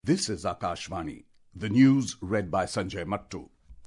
This is Akashvani. The news read by Sanjay Mattu.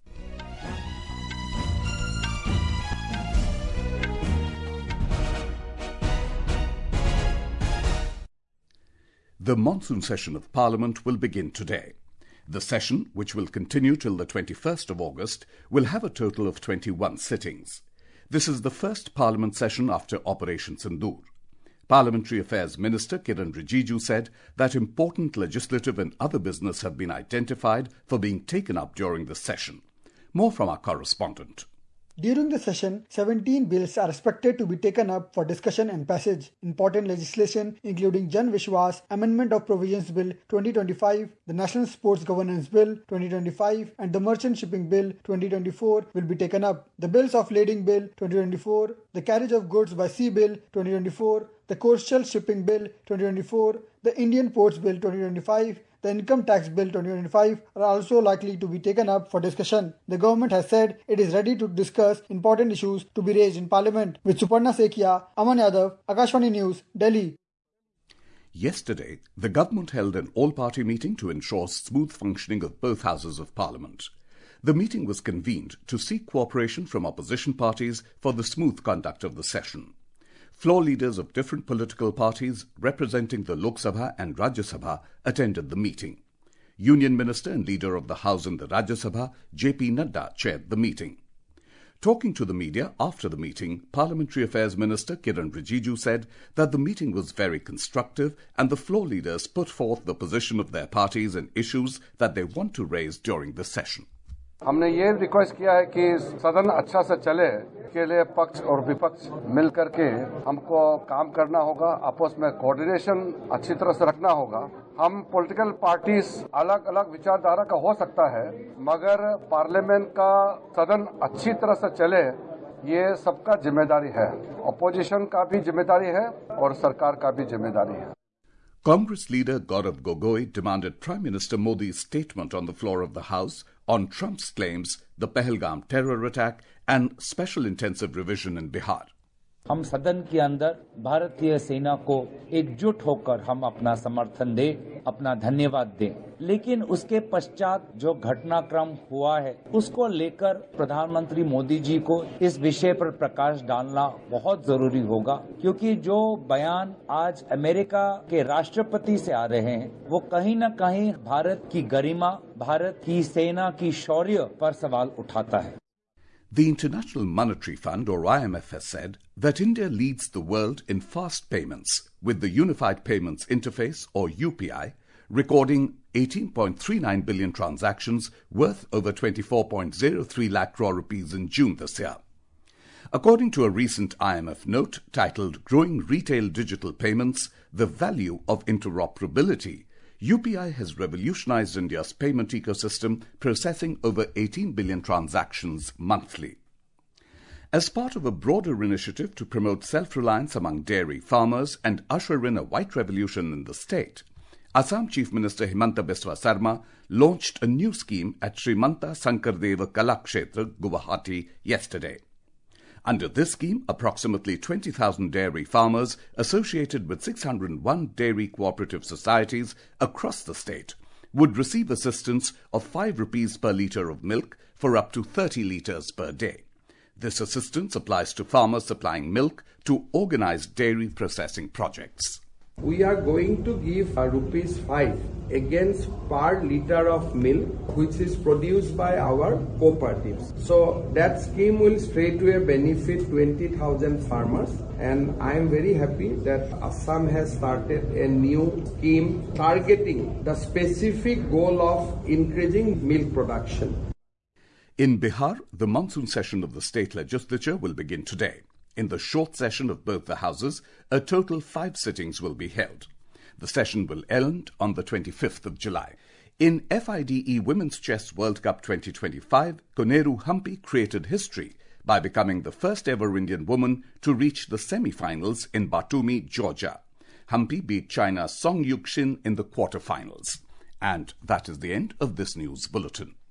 The monsoon session of Parliament will begin today. The session, which will continue till the 21st of August, will have a total of 21 sittings. This is the first Parliament session after Operation Sindoor. Parliamentary Affairs Minister Kiren Rijiju said that important legislative and other business have been identified for being taken up during the session. More from our correspondent. During the session, 17 bills are expected to be taken up for discussion and passage. Important legislation including Jan Vishwas, Amendment of Provisions Bill 2025, the National Sports Governance Bill 2025 and the Merchant Shipping Bill 2024 will be taken up. The Bills of Lading Bill 2024, the Carriage of Goods by Sea Bill 2024, the Coastal Shipping Bill 2024, the Indian Ports Bill 2025, the Income Tax Bill 2025 are also likely to be taken up for discussion. The government has said it is ready to discuss important issues to be raised in Parliament. With Suparna Sekia, Aman Yadav, Akashvani News, Delhi. Yesterday, the government held an all-party meeting to ensure smooth functioning of both houses of Parliament. The meeting was convened to seek cooperation from opposition parties for the smooth conduct of the session. Floor leaders of different political parties representing the Lok Sabha and Rajya Sabha attended the meeting. Union Minister and Leader of the House in the Rajya Sabha, J.P. Nadda, chaired the meeting. Talking to the media after the meeting, Parliamentary Affairs Minister Kiren Rijiju said that the meeting was very constructive and the floor leaders put forth the position of their parties and issues that they want to raise during the session. हमने ये request किया है कि सदन अच्छा से चले के लिए पक्ष और विपक्ष मिल करके हमको काम करना होगा, आपस में कोऑर्डिनेशन अच्छी तरह से रखना होगा। हम पॉलिटिकल पार्टीज अलग अलग विचारधारा का हो सकता है, मगर पार्लियामेंट का सदन अच्छी तरह से चले ये सबका जिम्मेदारी है। अपोजिशन का भी जिम्मेदारी है और सरकार का भी जिम्मेदारी है। Congress leader Gaurav Gogoi demanded Prime Minister Modi's statement on the floor of the House on Trump's claims, the Pahalgam terror attack and special intensive revision in Bihar. हम सदन के अंदर भारतीय सेना को एकजुट होकर हम अपना समर्थन दें, अपना धन्यवाद दें, लेकिन उसके पश्चात जो घटनाक्रम हुआ है उसको लेकर प्रधानमंत्री मोदी जी को इस विषय पर प्रकाश डालना बहुत जरूरी होगा, क्योंकि जो बयान आज अमेरिका के राष्ट्रपति से आ रहे हैं वो कहीं न कहीं भारत की गरिमा, भारत की सेना की शौर्य पर सवाल उठाता है. The International Monetary Fund, or IMF, has said that India leads the world in fast payments, with the Unified Payments Interface, or UPI, recording 18.39 billion transactions worth over 24.03 lakh crore rupees in June this year. According to a recent IMF note titled Growing Retail Digital Payments, the Value of Interoperability, UPI has revolutionized India's payment ecosystem, processing over 18 billion transactions monthly. As part of a broader initiative to promote self-reliance among dairy farmers and usher in a white revolution in the state, Assam Chief Minister Himanta Biswa Sarma launched a new scheme at Srimanta Sankardeva Kalakshetra, Guwahati, yesterday. Under this scheme, approximately 20,000 dairy farmers associated with 601 dairy cooperative societies across the state would receive assistance of 5 rupees per litre of milk for up to 30 litres per day. This assistance applies to farmers supplying milk to organised dairy processing projects. We are going to give rupees 5 against per litre of milk which is produced by our cooperatives. So that scheme will straightway benefit 20,000 farmers, and I am very happy that Assam has started a new scheme targeting the specific goal of increasing milk production. In Bihar, the monsoon session of the state legislature will begin today. In the short session of both the houses, a total 5 sittings will be held. The session will end on the 25th of July. In FIDE Women's Chess World Cup 2025, Koneru Hampi created history by becoming the first ever Indian woman to reach the semi-finals in Batumi, Georgia. Hampi beat China's Song Yuxin in the quarter-finals. And that is the end of this news bulletin.